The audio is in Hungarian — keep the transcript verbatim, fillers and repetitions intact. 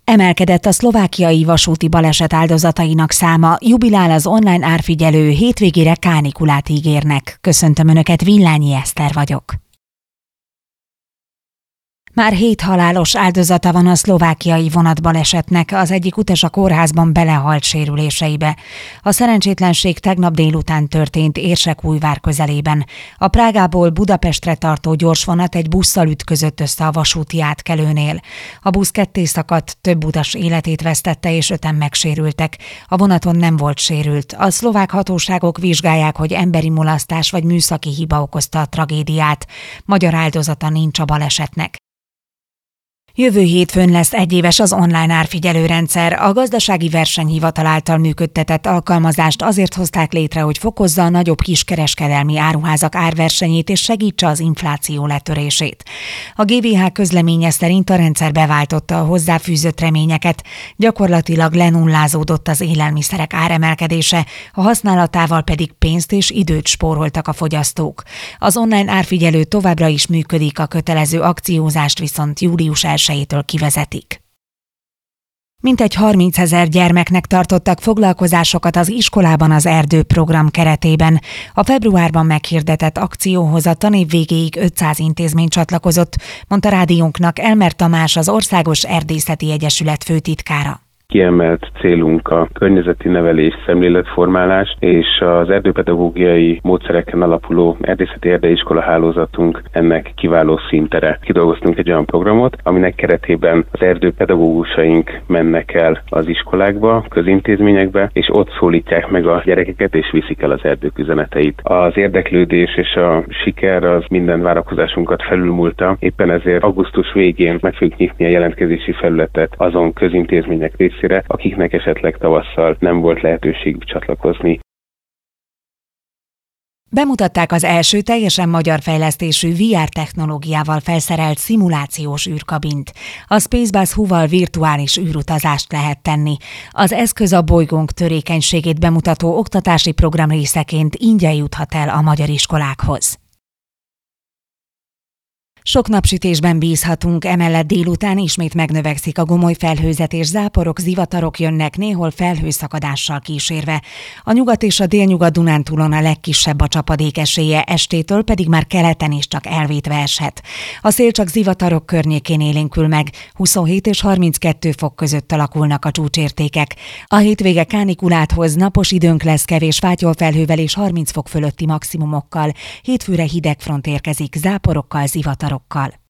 Emelkedett a szlovákiai vasúti baleset áldozatainak száma, jubilál az online árfigyelő, hétvégére kánikulát ígérnek. Köszöntöm Önöket, Villányi Eszter vagyok. Már hét halálos áldozata van a szlovákiai vonatbalesetnek, az egyik utas a kórházban belehalt sérüléseibe. A szerencsétlenség tegnap délután történt Érsekújvár közelében. A Prágából Budapestre tartó gyorsvonat egy busszal ütközött össze a vasúti átkelőnél. A busz ketté szakadt, több utas életét vesztette és öten megsérültek. A vonaton nem volt sérült. A szlovák hatóságok vizsgálják, hogy emberi mulasztás vagy műszaki hiba okozta a tragédiát. Magyar áldozata nincs a balesetnek. Jövő hétfőn lesz egyéves az online árfigyelőrendszer. A Gazdasági Versenyhivatal által működtetett alkalmazást azért hozták létre, hogy fokozza a nagyobb kiskereskedelmi áruházak árversenyét és segítse az infláció letörését. A gé vé há közleménye szerint a rendszer beváltotta a hozzáfűzött reményeket, gyakorlatilag lenullázódott az élelmiszerek áremelkedése, a használatával pedig pénzt és időt spóroltak a fogyasztók. Az online árfigyelő továbbra is működik, a kötelező akciózást viszont július elsejétől kivezetik. Mintegy harmincezer gyermeknek tartottak foglalkozásokat az iskolában az Erdő program keretében. A februárban meghirdetett akcióhoz a tanév végéig ötszáz intézmény csatlakozott, mondta rádiónknak Elmer Tamás, az Országos Erdészeti Egyesület főtitkára. Kiemelt célunk a környezeti nevelés, szemléletformálás és az erdőpedagógiai módszereken alapuló erdészeti erdeiskola hálózatunk ennek kiváló színtere. Kidolgoztunk egy olyan programot, aminek keretében az erdőpedagógusaink mennek el az iskolákba, közintézményekbe, és ott szólítják meg a gyerekeket és viszik el az erdők üzeneteit. Az érdeklődés és a siker az minden várakozásunkat felülmúlta, éppen ezért augusztus végén meg fogjuk nyitni a jelentkezési felületet azon közintézmények részére, akiknek esetleg tavasszal nem volt lehetőségük csatlakozni. Bemutatták az első teljesen magyar fejlesztésű vé er technológiával felszerelt szimulációs űrkabint. A Spacebus Hue-val virtuális űrutazást lehet tenni. Az eszköz a bolygónk törékenységét bemutató oktatási program részeként ingyen juthat el a magyar iskolákhoz. Sok napsütésben bízhatunk, emellett délután ismét megnövekszik a gomoly felhőzet és záporok, zivatarok jönnek, néhol felhőszakadással kísérve. A nyugat és a délnyugat Dunántúlon a legkisebb a csapadék esélye, estétől pedig már keleten is csak elvétve eshet. A szél csak zivatarok környékén élénkül meg, huszonhét és harminckettő fok között alakulnak a csúcsértékek. A hétvége kánikulát hoz, napos időnk lesz, kevés fátyolfelhővel és harminc fok fölötti maximumokkal. Hétfőre hideg front érkezik, záporokkal, zivatarakkal.